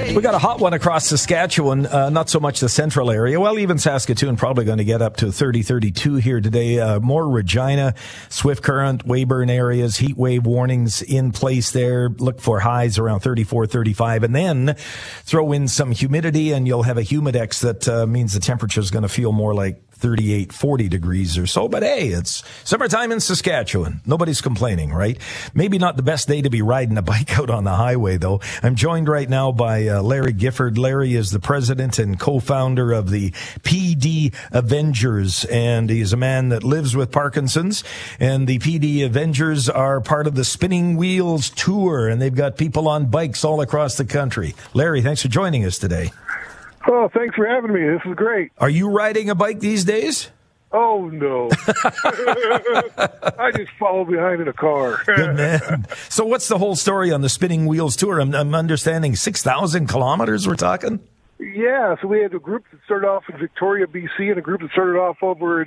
We got a hot one across Saskatchewan, not so much the central area. Well, even Saskatoon probably going to get up to 30, 32 here today. More Regina, Swift Current, Weyburn areas, heat wave warnings in place there. Look for highs around 34, 35. And then throw in some humidity and you'll have a humidex that means the temperature is going to feel more like 38, 40 degrees or so. But hey, it's summertime in Saskatchewan. Nobody's complaining, right? Maybe not the best day to be riding a bike out on the highway, though. I'm joined right now by Larry Gifford. Larry is the president and co-founder of the PD Avengers, and he's a man that lives with Parkinson's. And the PD Avengers are part of the Spinning Wheels Tour, and they've got people on bikes all across the country. Larry, thanks for joining us today. Oh, thanks for having me. This is great. Are you riding a bike these days? Oh, no. I just follow behind in a car. Good man. So what's the whole story on the Spinning Wheels Tour? I'm understanding 6,000 kilometers we're talking? Yeah, so we had a group that started off in Victoria, BC, and a group that started off over in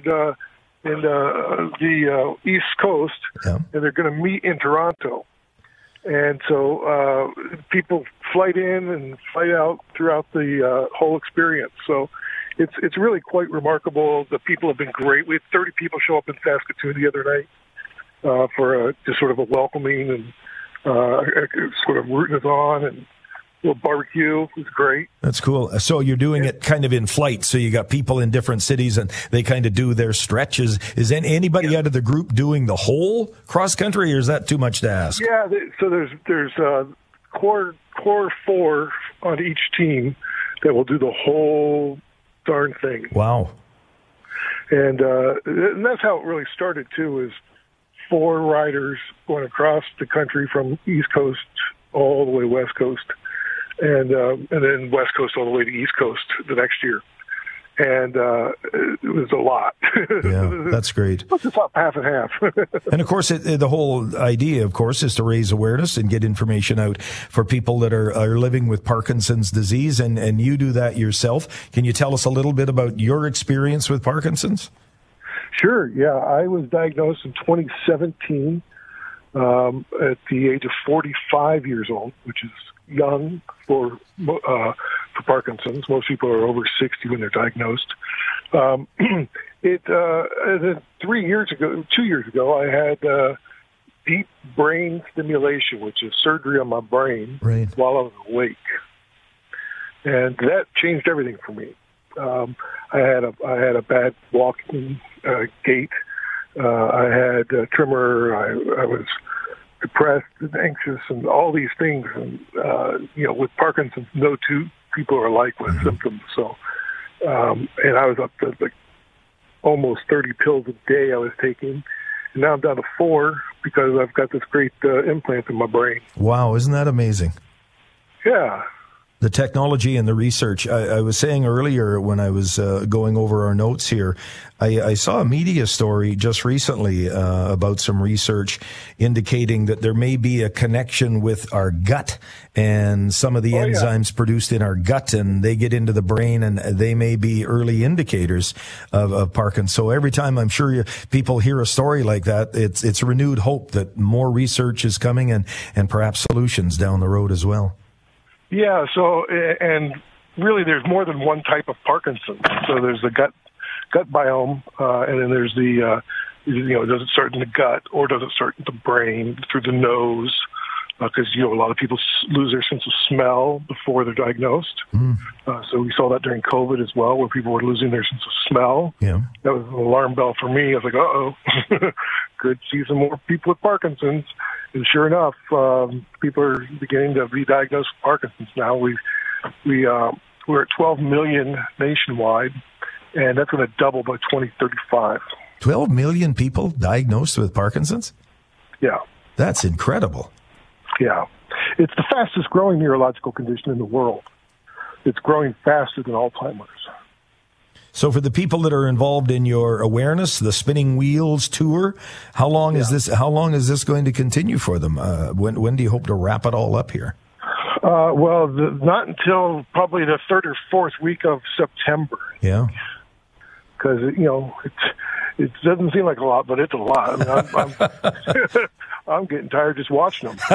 the East Coast, yeah. And they're going to meet in Toronto. And so people flight in and flight out throughout the whole experience. So it's really quite remarkable. The people have been great. We had 30 people show up in Saskatoon the other night for just sort of a welcoming and sort of rooting us on, and a little barbecue. It was great. That's cool. So you're doing it kind of in flight. So you got people in different cities and they kind of do their stretches. Is anybody out of the group doing the whole cross country, or is that too much to ask? Yeah. So there's core four on each team that will do the whole darn thing. Wow. And that's how it really started too, is 4 riders going across the country from East Coast all the way West Coast. And then West Coast all the way to East Coast the next year. And it was a lot. Yeah, that's great. It's about half and half. And, of course, the whole idea, of course, is to raise awareness and get information out for people that are living with Parkinson's disease, and you do that yourself. Can you tell us a little bit about your experience with Parkinson's? Sure, yeah. I was diagnosed in 2017 at the age of 45 years old, which is young for Parkinson's. Most people are over 60 when they're diagnosed. 2 years ago, I had deep brain stimulation, which is surgery on my brain, right, while I was awake, and that changed everything for me. I had a bad walking gait. I had a tremor. I was depressed and anxious and all these things. And, with Parkinson's, no two people are alike with symptoms. So, and I was up to like almost 30 pills a day I was taking. And now I'm down to 4 because I've got this great implant in my brain. Wow. Isn't that amazing? Yeah. The technology and the research. I was saying earlier when I was going over our notes here, I saw a media story just recently about some research indicating that there may be a connection with our gut and some of the enzymes produced in our gut, and they get into the brain, and they may be early indicators of Parkinson's. So every time I'm sure people hear a story like that, it's renewed hope that more research is coming and perhaps solutions down the road as well. Yeah, so, and really there's more than one type of Parkinson's. So there's the gut biome, and then there's the, does it start in the gut or does it start in the brain through the nose? Because, a lot of people lose their sense of smell before they're diagnosed. So we saw that during COVID as well, where people were losing their sense of smell. Yeah. That was an alarm bell for me. I was like, uh-oh, could see some more people with Parkinson's. And sure enough, people are beginning to be diagnosed with Parkinson's now. We're at 12 million nationwide, and that's going to double by 2035. 12 million people diagnosed with Parkinson's? Yeah. That's incredible. Yeah. It's the fastest growing neurological condition in the world. It's growing faster than Alzheimer's. So for the people that are involved in your awareness, the Spinning Wheels Tour, how long is this going to continue for them? When do you hope to wrap it all up here? Not until probably the 3rd or 4th week of September. Yeah. Because, It doesn't seem like a lot, but it's a lot. I mean, I'm getting tired just watching them.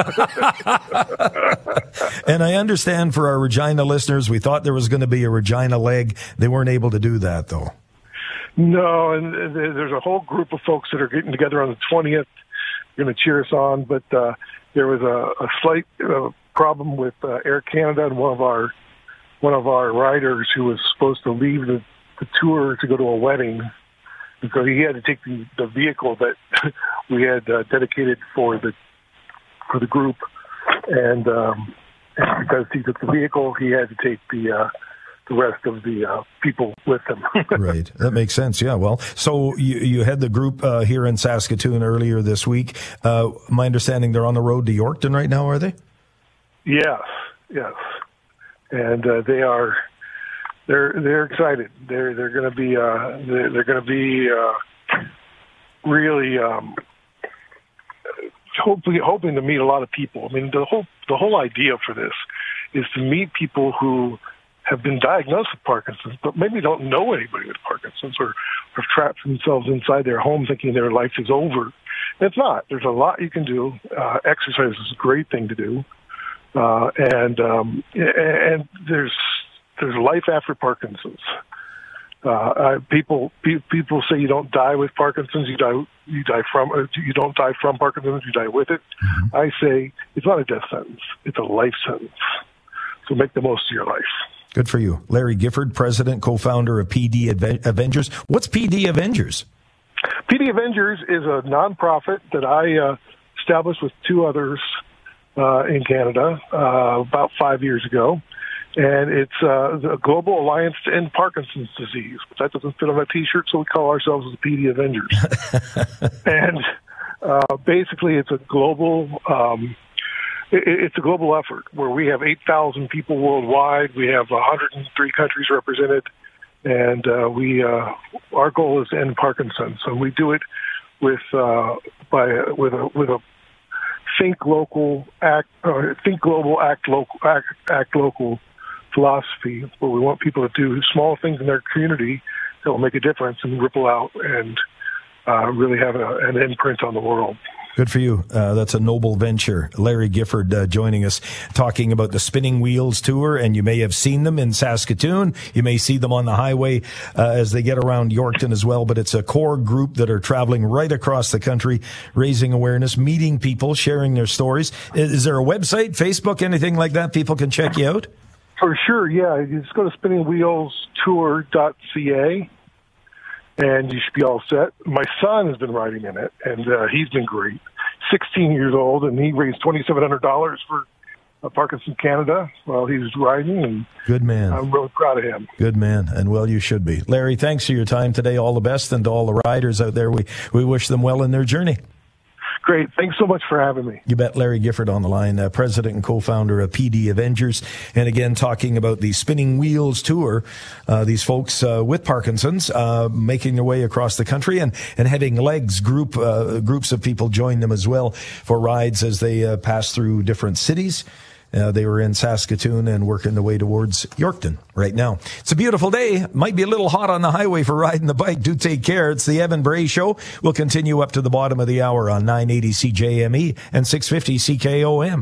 And I understand for our Regina listeners, we thought there was going to be a Regina leg. They weren't able to do that, though. No, and there's a whole group of folks that are getting together on the 20th, going to cheer us on. But there was a slight problem with Air Canada and one of our riders who was supposed to leave the tour to go to a wedding. And so he had to take the vehicle that we had dedicated for the group, and because he took the vehicle, he had to take the rest of the people with him. Right. That makes sense. Yeah. Well, so you had the group here in Saskatoon earlier this week. My understanding they're on the road to Yorkton right now, are they? Yes. And they're excited. They're going to be really hoping to meet a lot of people. I mean, the whole idea for this is to meet people who have been diagnosed with Parkinson's, but maybe don't know anybody with Parkinson's, or have trapped themselves inside their home thinking their life is over. It's not. There's a lot you can do. Exercise is a great thing to do, and there's life after Parkinson's. People say you don't die with Parkinson's. You die from. You don't die from Parkinson's. You die with it. Mm-hmm. I say it's not a death sentence. It's a life sentence. So make the most of your life. Good for you. Larry Gifford, president, co-founder of PD Avengers. What's PD Avengers? PD Avengers is a nonprofit that I established with two others in Canada about 5 years ago. And it's the Global Alliance to End Parkinson's Disease. But that doesn't fit on a T-shirt, so we call ourselves the PD Avengers. And basically it's a global... It's a global effort where we have 8,000 people worldwide. We have 103 countries represented, and our goal is to end Parkinson's. So we do it with a think global, act local philosophy, where we want people to do small things in their community that will make a difference and ripple out and really have an imprint on the world. Good for you. That's a noble venture. Larry Gifford joining us, talking about the Spinning Wheels Tour, and you may have seen them in Saskatoon. You may see them on the highway as they get around Yorkton as well, but it's a core group that are traveling right across the country, raising awareness, meeting people, sharing their stories. Is there a website, Facebook, anything like that people can check you out? For sure, yeah. You just go to spinningwheelstour.ca. And you should be all set. My son has been riding in it, and he's been great. 16 years old, and he raised $2,700 for Parkinson's Canada while he was riding. And good man. I'm really proud of him. Good man, and well, you should be. Larry, thanks for your time today. All the best, and to all the riders out there, we wish them well in their journey. Great. Thanks so much for having me. You bet. Larry Gifford on the line, president and co-founder of PD Avengers. And again, talking about the Spinning Wheels Tour, these folks with Parkinson's making their way across the country and having legs, groups of people join them as well for rides as they pass through different cities. They were in Saskatoon and working their way towards Yorkton right now. It's a beautiful day. Might be a little hot on the highway for riding the bike. Do take care. It's the Evan Bray Show. We'll continue up to the bottom of the hour on 980 CJME and 650 CKOM.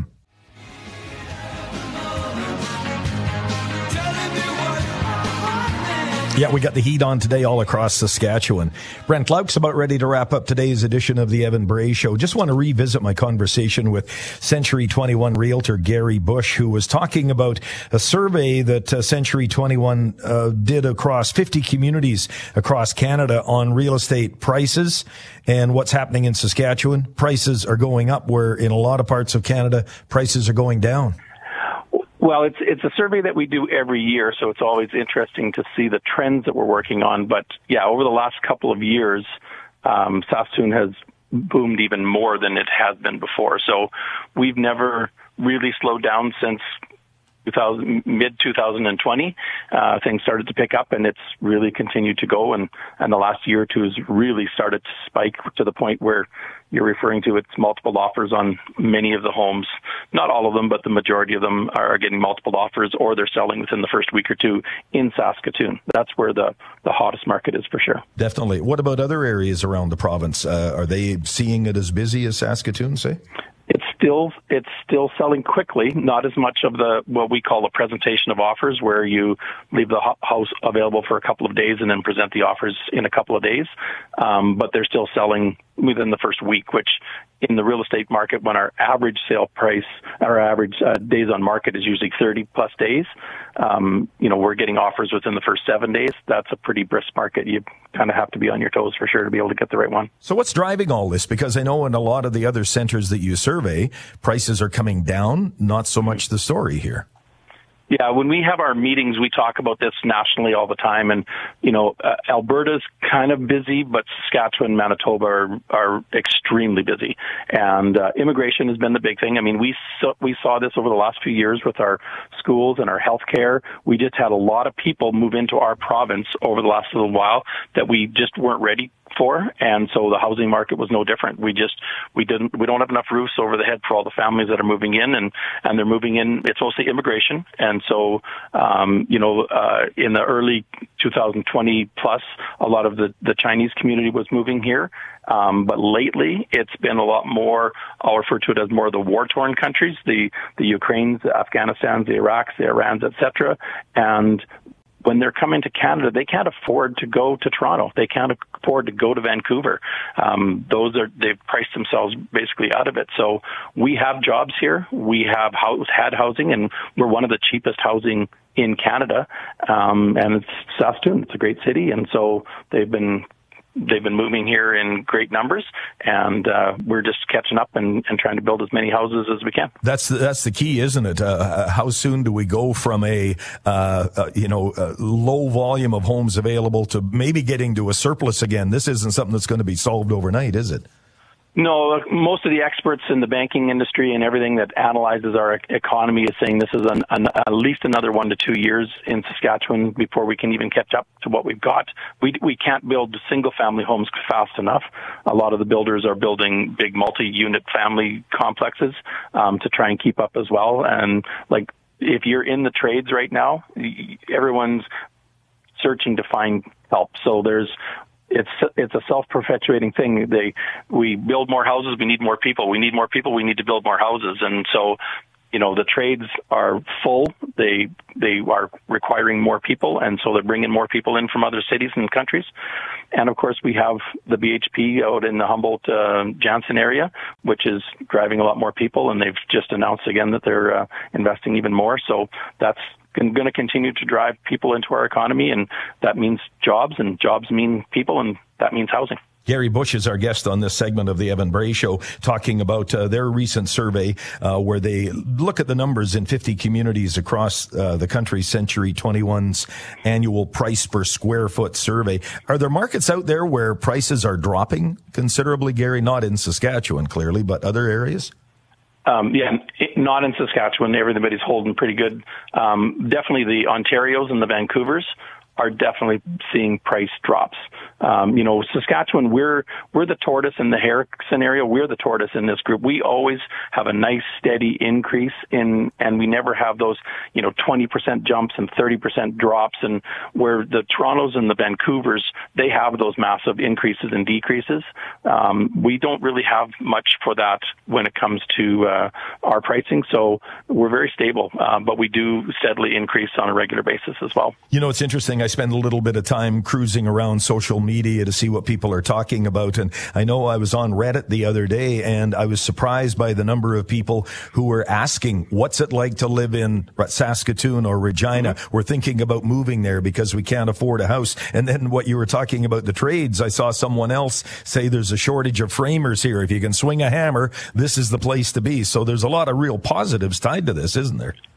Yeah, we got the heat on today all across Saskatchewan. Brent Lauk's about ready to wrap up today's edition of the Evan Bray Show. Just want to revisit my conversation with Century 21 realtor Gary Bush, who was talking about a survey that Century 21 did across 50 communities across Canada on real estate prices and what's happening in Saskatchewan. Prices are going up, where in a lot of parts of Canada, prices are going down. Well, it's a survey that we do every year, so it's always interesting to see the trends that we're working on. But yeah, over the last couple of years, Saskatoon has boomed even more than it has been before. So we've never really slowed down since mid 2020, things started to pick up, and it's really continued to go. And the last year or two has really started to spike to the point where you're referring to it's multiple offers on many of the homes. Not all of them, but the majority of them are getting multiple offers, or they're selling within the first week or two in Saskatoon. That's where the hottest market is for sure. Definitely. What about other areas around the province? Are they seeing it as busy as Saskatoon, say? It's still selling quickly, not as much of what we call a presentation of offers, where you leave the house available for a couple of days and then present the offers in a couple of days. But they're still selling within the first week, which in the real estate market, when our average sale price, our average days on market is usually 30 plus days, we're getting offers within the first 7 days. That's a pretty brisk market. You kind of have to be on your toes for sure to be able to get the right one. So what's driving all this? Because I know in a lot of the other centers that you survey, prices are coming down, not so much the story here. Yeah, when we have our meetings, we talk about this nationally all the time. And, Alberta's kind of busy, but Saskatchewan and Manitoba are extremely busy. And immigration has been the big thing. I mean, we saw this over the last few years with our schools and our healthcare. We just had a lot of people move into our province over the last little while that we just weren't ready for, and so the housing market was no different. We don't have enough roofs over the head for all the families that are moving in, and they're moving in. It's mostly immigration, and so in the early 2020 plus, a lot of the Chinese community was moving here. But lately, it's been a lot more. I'll refer to it as more of the war-torn countries, the Ukraines, the Afghanistans, the Iraqs, the Irans, etc. And when they're coming to Canada, they can't afford to go to Toronto. They can't afford to go to Vancouver. They've priced themselves basically out of it. So we have jobs here. We have had housing, and we're one of the cheapest housing in Canada. And it's Saskatoon. It's a great city, and so they've been moving here in great numbers, and we're just catching up and trying to build as many houses as we can. That's the key, isn't it? How soon do we go from a low volume of homes available to maybe getting to a surplus again? This isn't something that's going to be solved overnight, is it? No, most of the experts in the banking industry and everything that analyzes our economy is saying this is at least another 1 to 2 years in Saskatchewan before we can even catch up to what we've got. We can't build single-family homes fast enough. A lot of the builders are building big multi-unit family complexes to try and keep up as well. And if you're in the trades right now, everyone's searching to find help. So it's a self-perpetuating thing. We build more houses, we need more people. We need more people, we need to build more houses. And so, the trades are full. They are requiring more people, and so they're bringing more people in from other cities and countries. And of course, we have the BHP out in the Humboldt-Jansen area, which is driving a lot more people, and they've just announced again that they're investing even more. So that's going to continue to drive people into our economy, and that means jobs, and jobs mean people, and that means housing. Gary Bush is our guest on this segment of the Evan Bray Show, talking about their recent survey where they look at the numbers in 50 communities across the country, Century 21's annual price per square foot survey. Are there markets out there where prices are dropping considerably, Gary? Not in Saskatchewan, clearly, but other areas? Not in Saskatchewan. Everybody's holding pretty good. Definitely the Ontarios and the Vancouvers are definitely seeing price drops. Saskatchewan, we're the tortoise in the hare scenario. We're the tortoise in this group. We always have a nice steady increase and we never have those, 20% jumps and 30% drops. And where the Torontos and the Vancouvers, they have those massive increases and decreases. We don't really have much for that when it comes to our pricing. So we're very stable, but we do steadily increase on a regular basis as well. It's interesting. I spend a little bit of time cruising around social media to see what people are talking about. And I know I was on Reddit the other day, and I was surprised by the number of people who were asking, what's it like to live in Saskatoon or Regina? Mm-hmm. We're thinking about moving there because we can't afford a house. And then what you were talking about, the trades, I saw someone else say there's a shortage of framers here. If you can swing a hammer, this is the place to be. So there's a lot of real positives tied to this, isn't there?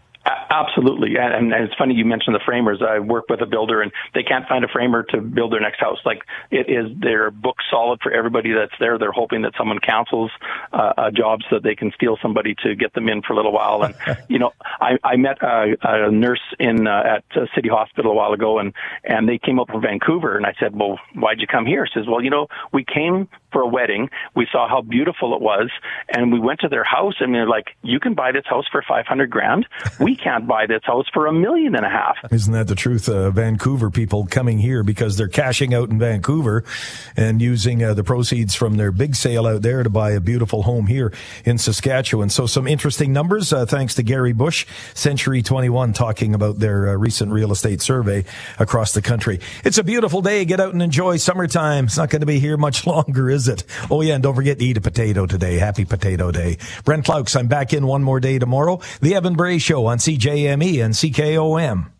Absolutely. And it's funny you mentioned the framers. I work with a builder and they can't find a framer to build their next house. Like they're booked solid for everybody that's there. They're hoping that someone cancels a job so that they can steal somebody to get them in for a little while. And, I met a nurse at City Hospital a while ago and they came up from Vancouver and I said, well, why'd you come here? She says, well, we came for a wedding. We saw how beautiful it was and we went to their house and they're like, you can buy this house for $500,000. We can't buy this house for $1.5 million. Isn't that the truth? Vancouver people coming here because they're cashing out in Vancouver and using the proceeds from their big sale out there to buy a beautiful home here in Saskatchewan. So some interesting numbers, thanks to Gary Bush, Century 21, talking about their recent real estate survey across the country. It's a beautiful day. Get out and enjoy summertime. It's not going to be here much longer, is it? Oh, yeah, and don't forget to eat a potato today. Happy Potato Day. Brent Plaux, I'm back in one more day tomorrow. The Evan Bray Show on CJME and CKOM.